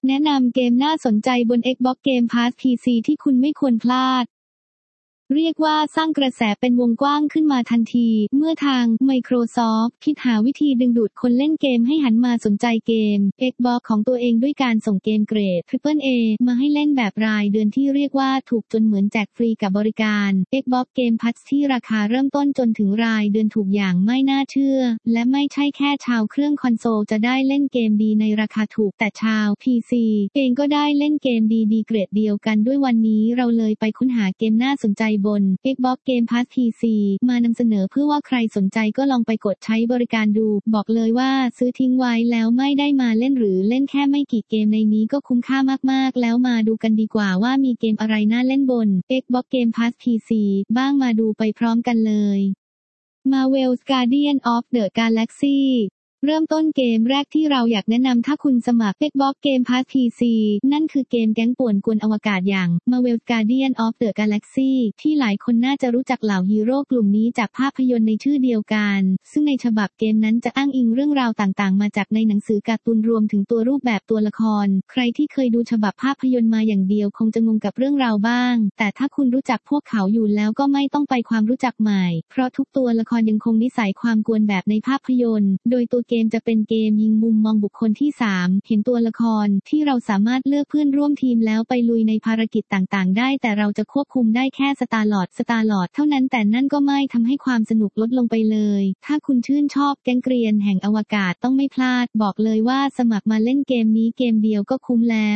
แนะนำเกมน่าสนใจบน Xbox Game Pass PC ที่คุณไม่ควรพลาดเรียกว่าสร้างกระแสเป็นวงกว้างขึ้นมาทันทีเมื่อทาง Microsoft คิดหาวิธีดึงดูดคนเล่นเกมให้หันมาสนใจเกม Xbox ของตัวเองด้วยการส่งเกมเกรด AAA มาให้เล่นแบบรายเดือนที่เรียกว่าถูกจนเหมือนแจกฟรีกับบริการ Xbox Game Pass ที่ราคาเริ่มต้นจนถึงรายเดือนถูกอย่างไม่น่าเชื่อและไม่ใช่แค่ชาวเครื่องคอนโซลจะได้เล่นเกมดีในราคาถูกแต่ชาว PC เองก็ได้เล่นเกมดีๆเกรดเดียวกันด้วยวันนี้เราเลยไปค้นหาเกมน่าสนใจบน Xbox Game Pass PC มานำเสนอเพื่อว่าใครสนใจก็ลองไปกดใช้บริการดูบอกเลยว่าซื้อทิ้งไว้แล้วไม่ได้มาเล่นหรือเล่นแค่ไม่กี่เกมในนี้ก็คุ้มค่ามากๆแล้วมาดูกันดีกว่าว่ามีเกมอะไรน่าเล่นบน Xbox Game Pass PC บ้างมาดูไปพร้อมกันเลย Marvel's Guardians of the Galaxyเริ่มต้นเกมแรกที่เราอยากแนะนำถ้าคุณสมัคร Xbox Game Pass PC นั่นคือเกมแก๊งป่วนกวนอวกาศอย่าง Marvel's Guardians of the Galaxy ที่หลายคนน่าจะรู้จักเหล่าฮีโร่กลุ่มนี้จากภาพยนตร์ในชื่อเดียวกันซึ่งในฉบับเกมนั้นจะอ้างอิงเรื่องราวต่างๆมาจากในหนังสือการ์ตูนรวมถึงตัวรูปแบบตัวละครใครที่เคยดูฉบับภาพยนตร์มาอย่างเดียวคงจะงงกับเรื่องราวบ้างแต่ถ้าคุณรู้จักพวกเขาอยู่แล้วก็ไม่ต้องไปความรู้จักใหม่เพราะทุกตัวละครยังคงนิสัยความกวนแบบในภาพยนตร์โดยตัวเกมจะเป็นเกมยิงมุมมองบุคคลที่ 3 เห็นตัวละครที่เราสามารถเลือกเพื่อนร่วมทีมแล้วไปลุยในภารกิจต่างๆได้แต่เราจะควบคุมได้แค่สตาร์ลอร์ดเท่านั้นแต่นั่นก็ไม่ทำให้ความสนุกลดลงไปเลยถ้าคุณชื่นชอบแก๊งเกรียนแห่งอวกาศต้องไม่พลาดบอกเลยว่าสมัครมาเล่นเกมนี้เกมเดียวก็คุ้มแล้ว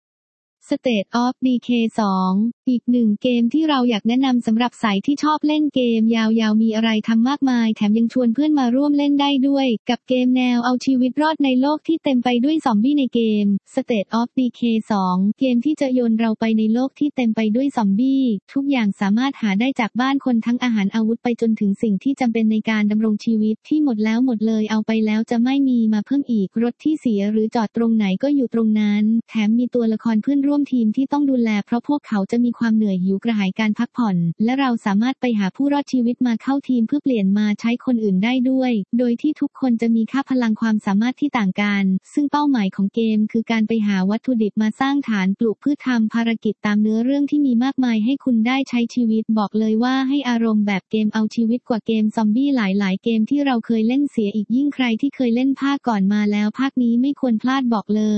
State of Decay 2 อีกหนึ่งเกมที่เราอยากแนะนำสำหรับสายที่ชอบเล่นเกมยาวๆมีอะไรทำมากมายแถมยังชวนเพื่อนมาร่วมเล่นได้ด้วยกับเกมแนวเอาชีวิตรอดในโลกที่เต็มไปด้วยซอมบี้ในเกม State of Decay 2 เกมที่จะโยนเราไปในโลกที่เต็มไปด้วยซอมบี้ทุกอย่างสามารถหาได้จากบ้านคนทั้งอาหารอาวุธไปจนถึงสิ่งที่จำเป็นในการดำรงชีวิตที่หมดแล้วหมดเลยเอาไปแล้วจะไม่มีมาเพิ่มอีกรถที่เสียหรือจอดตรงไหนก็อยู่ตรงนั้นแถมมีตัวละครเพื่อนร่วมทีมที่ต้องดูแลเพราะพวกเขาจะมีความเหนื่อยหิวกระหายการพักผ่อนและเราสามารถไปหาผู้รอดชีวิตมาเข้าทีมเพื่อเปลี่ยนมาใช้คนอื่นได้ด้วยโดยที่ทุกคนจะมีค่าพลังความสามารถที่ต่างกันซึ่งเป้าหมายของเกมคือการไปหาวัตถุดิบมาสร้างฐานปลูกพืชทำภารกิจตามเนื้อเรื่องที่มีมากมายให้คุณได้ใช้ชีวิตบอกเลยว่าให้อารมณ์แบบเกมเอาชีวิตกว่าเกมซอมบี้หลายๆเกมที่เราเคยเล่นเสียอีกยิ่งใครที่เคยเล่นภาคก่อนมาแล้วภาคนี้ไม่ควรพลาดบอกเลย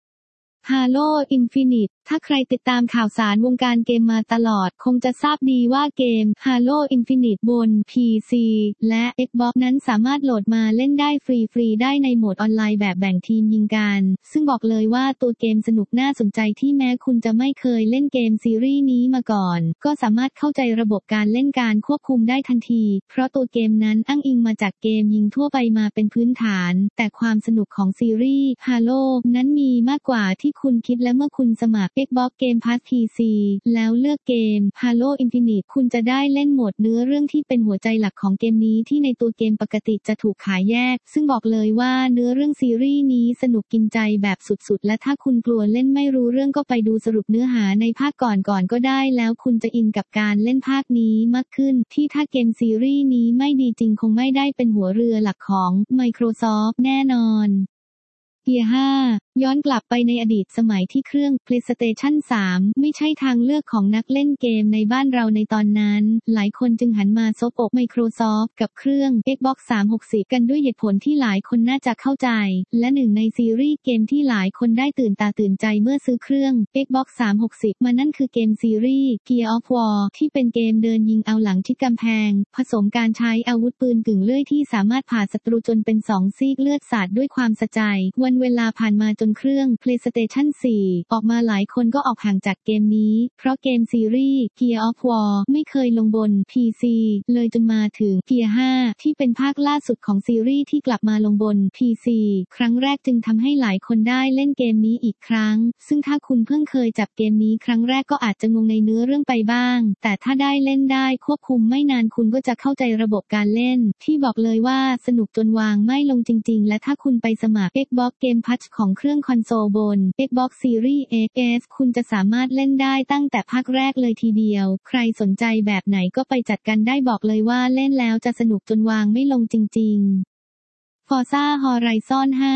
Halo Infinite ถ้าใครติดตามข่าวสารวงการเกมมาตลอดคงจะทราบดีว่าเกม Halo Infinite บน PC และ Xbox นั้นสามารถโหลดมาเล่นได้ฟรีๆได้ในโหมดออนไลน์แบบแบ่งทีมยิงกันซึ่งบอกเลยว่าตัวเกมสนุกน่าสนใจที่แม้คุณจะไม่เคยเล่นเกมซีรีส์นี้มาก่อนก็สามารถเข้าใจระบบการเล่นการควบคุมได้ทันทีเพราะตัวเกมนั้นอ้างอิงมาจากเกมยิงทั่วไปมาเป็นพื้นฐานแต่ความสนุกของซีรีส์ Halo นั้นมีมากกว่าที่คุณคิดและเมื่อคุณสมัคร Xbox Game Pass PC แล้วเลือกเกม Halo Infinite คุณจะได้เล่นโหมดเนื้อเรื่องที่เป็นหัวใจหลักของเกมนี้ที่ในตัวเกมปกติจะถูกขายแยกซึ่งบอกเลยว่าเนื้อเรื่องซีรีส์นี้สนุกกินใจแบบสุดๆและถ้าคุณกลัวเล่นไม่รู้เรื่องก็ไปดูสรุปเนื้อหาในภาคก่อนก็ได้แล้วคุณจะอินกับการเล่นภาคนี้มากขึ้นที่ถ้าเกมซีรีส์นี้ไม่ดีจริงคงไม่ได้เป็นหัวเรือหลักของ Microsoft แน่นอนเกียร์ 5 ย้อนกลับไปในอดีตสมัยที่เครื่อง PlayStation 3 ไม่ใช่ทางเลือกของนักเล่นเกมในบ้านเราในตอนนั้นหลายคนจึงหันมาซบอก Microsoft กับเครื่อง Xbox 360 กันด้วยเหตุผลที่หลายคนน่าจะเข้าใจและหนึ่งในซีรีส์เกมที่หลายคนได้ตื่นตาตื่นใจเมื่อซื้อเครื่อง Xbox 360 มานั่นคือเกมซีรีส์ Gears of War ที่เป็นเกมเดินยิงเอาหลังชิดกำแพงผสมการใช้อาวุธปืนกึ่งเลื่อยที่สามารถผ่าศัตรูจนเป็น2ซีกเลือดสาดด้วยความสะใจเวลาผ่านมาจนเครื่อง PlayStation 4 ออกมาหลายคนก็ออกห่างจากเกมนี้เพราะเกมซีรีส์ Gears of War ไม่เคยลงบน PC เลยจนมาถึง Gears 5 ที่เป็นภาคล่าสุดของซีรีส์ที่กลับมาลงบน PC ครั้งแรกจึงทำให้หลายคนได้เล่นเกมนี้อีกครั้งซึ่งถ้าคุณเพิ่งเคยจับเกมนี้ครั้งแรกก็อาจจะงงในเนื้อเรื่องไปบ้างแต่ถ้าได้เล่นได้ควบคุมไม่นานคุณก็จะเข้าใจระบบการเล่นที่บอกเลยว่าสนุกจนวางไม่ลงจริงๆและถ้าคุณไปสมัคร Xbox Game Pass ของเครื่องคอนโซลบน Xbox Series X คุณจะสามารถเล่นได้ตั้งแต่ภาคแรกเลยทีเดียวใครสนใจแบบไหนก็ไปจัดกันได้บอกเลยว่าเล่นแล้วจะสนุกจนวางไม่ลงจริงๆ Forza Horizon 5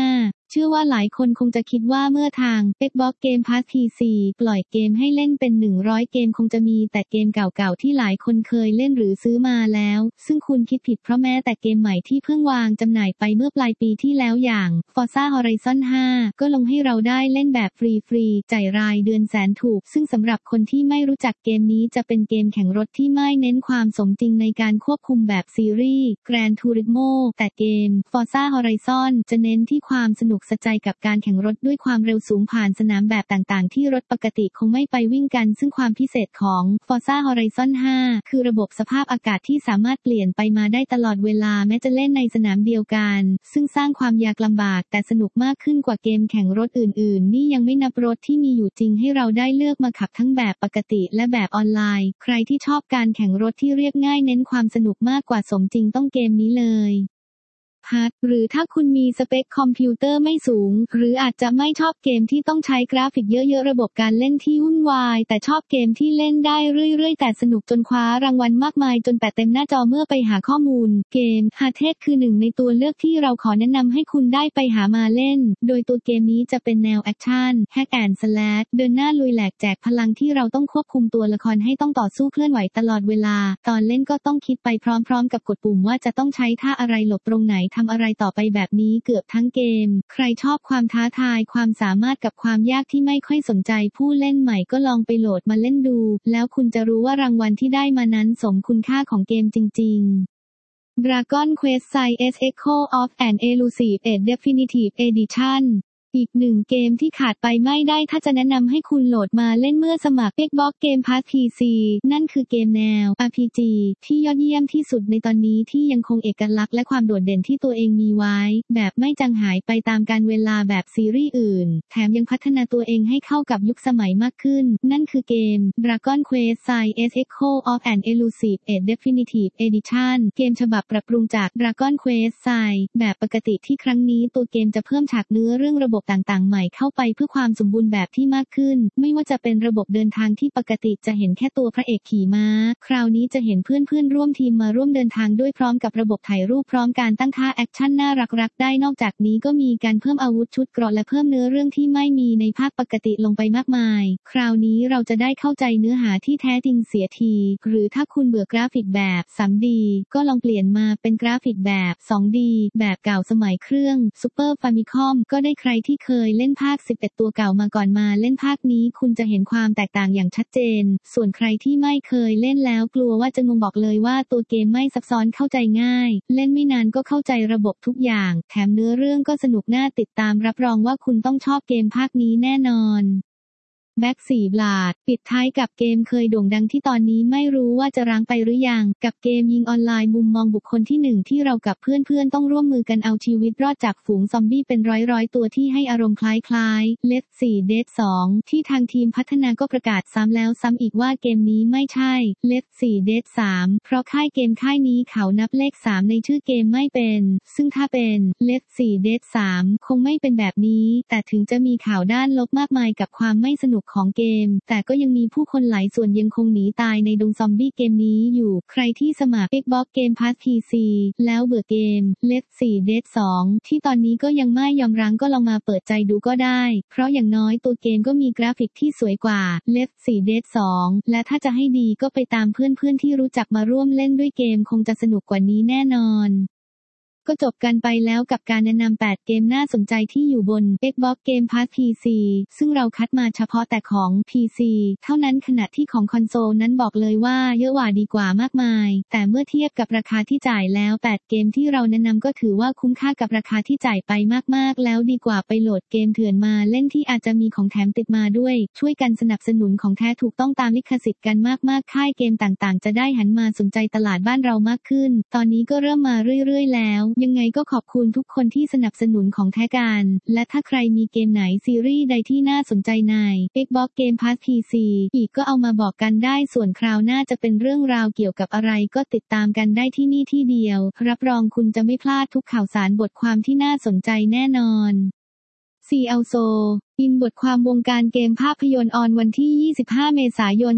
เชื่อว่าหลายคนคงจะคิดว่าเมื่อทาง Xbox Game Pass PC ปล่อยเกมให้เล่นเป็น100เกมคงจะมีแต่เกมเก่าๆที่หลายคนเคยเล่นหรือซื้อมาแล้วซึ่งคุณคิดผิดเพราะแม้แต่เกมใหม่ที่เพิ่งวางจำหน่ายไปเมื่อปลายปีที่แล้วอย่าง Forza Horizon 5 ก็ลงให้เราได้เล่นแบบฟรีๆจ่ายรายเดือนแสนถูกซึ่งสำหรับคนที่ไม่รู้จักเกมนี้จะเป็นเกมแข่งรถที่ไม่เน้นความสมจริงในการควบคุมแบบซีรีส์ Gran Turismo แต่เกม Forza Horizon จะเน้นที่ความสนุกสะใจกับการแข่งรถด้วยความเร็วสูงผ่านสนามแบบต่างๆที่รถปกติคงไม่ไปวิ่งกันซึ่งความพิเศษของ Forza Horizon 5 คือระบบสภาพอากาศที่สามารถเปลี่ยนไปมาได้ตลอดเวลาแม้จะเล่นในสนามเดียวกันซึ่งสร้างความยากลำบากแต่สนุกมากขึ้นกว่าเกมแข่งรถอื่นๆนี่ยังไม่นับรถที่มีอยู่จริงให้เราได้เลือกมาขับทั้งแบบปกติและแบบออนไลน์ใครที่ชอบการแข่งรถที่เรียบง่ายเน้นความสนุกมากกว่าสมจริงต้องเกมนี้เลยหรือถ้าคุณมีสเปคคอมพิวเตอร์ไม่สูงหรืออาจจะไม่ชอบเกมที่ต้องใช้กราฟิกเยอะๆระบบการเล่นที่วุ่นวายแต่ชอบเกมที่เล่นได้เรื่อยๆแต่สนุกจนคว้ารางวัลมากมายจนแปะเต็มหน้าจอเมื่อไปหาข้อมูลเกม Hades คือหนึ่งในตัวเลือกที่เราขอแนะนำให้คุณได้ไปหามาเล่นโดยตัวเกมนี้จะเป็นแนวแอคชั่นแฮกแอนด์สแลชเดินหน้าลุยแหลกแจกพลังที่เราต้องควบคุมตัวละครให้ต้องต่อสู้เคลื่อนไหวตลอดเวลาตอนเล่นก็ต้องคิดไปพร้อมๆกับกดปุ่มว่าจะต้องใช้ท่าอะไรหลบตรงไหนทำอะไรต่อไปแบบนี้เกือบทั้งเกมใครชอบความท้าทายความสามารถกับความยากที่ไม่ค่อยสนใจผู้เล่นใหม่ก็ลองไปโหลดมาเล่นดูแล้วคุณจะรู้ว่ารางวัลที่ได้มานั้นสมคุณค่าของเกมจริงๆ Dragon Quest Science Echo of an Elusive Age Definitive Editionอีกหนึ่งเกมที่ขาดไปไม่ได้ถ้าจะแนะนำให้คุณโหลดมาเล่นเมื่อสมัคร Xbox Game Pass PC นั่นคือเกมแนว RPG ที่ยอดเยี่ยมที่สุดในตอนนี้ที่ยังคงเอกลักษณ์และความโดดเด่นที่ตัวเองมีไว้แบบไม่จางหายไปตามกาลเวลาแบบซีรีส์อื่นแถมยังพัฒนาตัวเองให้เข้ากับยุคสมัยมากขึ้นนั่นคือเกม Dragon Quest Science Echo of an Elusive Age Definitive Edition เกมฉบับปรับปรุงจาก Dragon Quest Sci แบบปกติที่ครั้งนี้ตัวเกมจะเพิ่มฉากเนื้อเรื่องระบบต่างๆใหม่เข้าไปเพื่อความสมบูรณ์แบบที่มากขึ้นไม่ว่าจะเป็นระบบเดินทางที่ปกติจะเห็นแค่ตัวพระเอกขี่ม้าคราวนี้จะเห็นเพื่อนๆร่วมทีมมาร่วมเดินทางด้วยพร้อมกับระบบถ่ายรูปพร้อมการตั้งค่าแอคชั่นน่ารักๆได้นอกจากนี้ก็มีการเพิ่มอาวุธชุดเกราะและเพิ่มเนื้อเรื่องที่ไม่มีในภาคปกติลงไปมากมายคราวนี้เราจะได้เข้าใจเนื้อหาที่แท้จริงเสียทีหรือถ้าคุณเบื่อกราฟิกแบบ 3D ก็ลองเปลี่ยนมาเป็นกราฟิกแบบ 2D แบบเก่าสมัยเครื่อง Super Famicom ก็ได้ใครที่เคยเล่นภาค11ตัวเก่ามาก่อนมาเล่นภาคนี้คุณจะเห็นความแตกต่างอย่างชัดเจนส่วนใครที่ไม่เคยเล่นแล้วกลัวว่าจะงงบอกเลยว่าตัวเกมไม่ซับซ้อนเข้าใจง่ายเล่นไม่นานก็เข้าใจระบบทุกอย่างแถมเนื้อเรื่องก็สนุกน่าติดตามรับรองว่าคุณต้องชอบเกมภาคนี้แน่นอนแบ็ก4 บลาดปิดท้ายกับเกมเคยโด่งดังที่ตอนนี้ไม่รู้ว่าจะร้างไปหรือยังกับเกมยิงออนไลน์มุมมองบุคคลที่1ที่เรากับเพื่อนๆต้องร่วมมือกันเอาชีวิตรอดจากฝูงซอมบี้เป็นร้อยๆตัวที่ให้อารมณ์คล้ายๆ Left 4 Dead 2ที่ทางทีมพัฒนาก็ประกาศซ้ำแล้วซ้ำอีกว่าเกมนี้ไม่ใช่ Left 4 Dead 3เพราะค่ายเกมค่ายนี้เขานับเลข3ในชื่อเกมไม่เป็นซึ่งถ้าเป็น Left 4 Dead 3คงไม่เป็นแบบนี้แต่ถึงจะมีข่าวด้านลบมากมายกับความไม่สนุกของเกมแต่ก็ยังมีผู้คนหลายส่วนยังคงหนีตายในดงซอมบี้เกมนี้อยู่ใครที่สมัคร Xbox Game Pass PC แล้วเบื่อเกม Left 4 Dead 2ที่ตอนนี้ก็ยังไม่ยอมรั้งก็ลองมาเปิดใจดูก็ได้เพราะอย่างน้อยตัวเกมก็มีกราฟิกที่สวยกว่า Left 4 Dead 2และถ้าจะให้ดีก็ไปตามเพื่อนๆที่รู้จักมาร่วมเล่นด้วยเกมคงจะสนุกกว่านี้แน่นอนก็จบกันไปแล้วกับการแนะนำ8เกมน่าสนใจที่อยู่บน Xbox Game Pass PC ซึ่งเราคัดมาเฉพาะแต่ของ PC เท่านั้นขณะที่ของคอนโซลนั้นบอกเลยว่าเยอะกว่าดีกว่ามากมายแต่เมื่อเทียบกับราคาที่จ่ายแล้ว8เกมที่เราแนะนำก็ถือว่าคุ้มค่ากับราคาที่จ่ายไปมากๆแล้วดีกว่าไปโหลดเกมเถื่อนมาเล่นที่อาจจะมีของแถมติดมาด้วยช่วยกันสนับสนุนของแท้ถูกต้องตามลิขสิทธิ์กันมากๆค่ายเกมต่างๆจะได้หันมาสนใจตลาดบ้านเรามากขึ้นตอนนี้ก็เริ่มมาเรื่อยๆแล้วยังไงก็ขอบคุณทุกคนที่สนับสนุนของแท้กันและถ้าใครมีเกมไหนซีรีส์ใดที่น่าสนใจใน Xbox Game Pass PC อีกก็เอามาบอกกันได้ส่วนคราวหน้าจะเป็นเรื่องราวเกี่ยวกับอะไรก็ติดตามกันได้ที่นี่ที่เดียวรับรองคุณจะไม่พลาดทุกข่าวสารบทความที่น่าสนใจแน่นอนซีอัลโซอินบทความวงการเกมภาพยนตร์ออนวันที่25เมษายน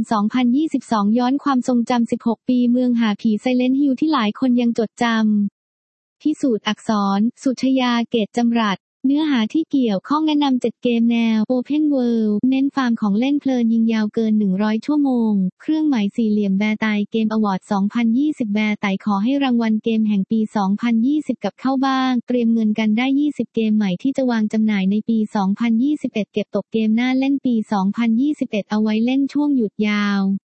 2022ย้อนความทรงจำ16ปีเมืองหาผี Silent Hill ที่หลายคนยังจดจำพิสูจน์อักษรสุชยาเกตจำรัดเนื้อหาที่เกี่ยวข้องแนะนำ7เกมแนว Open World เน้นฟาร์มของเล่นเพลินยิงยาวเกิน100ชั่วโมงเครื่องหมายสี่เหลี่ยมแบร์ไตเกมอวอร์ด2020แบร์ไตขอให้รางวัลเกมแห่งปี2020กับเข้าบ้างเตรียมเงินกันได้20เกมใหม่ที่จะวางจำหน่ายในปี2021เก็บตกเกมหน้าเล่นปี2021เอาไว้เล่นช่วงหยุดยาว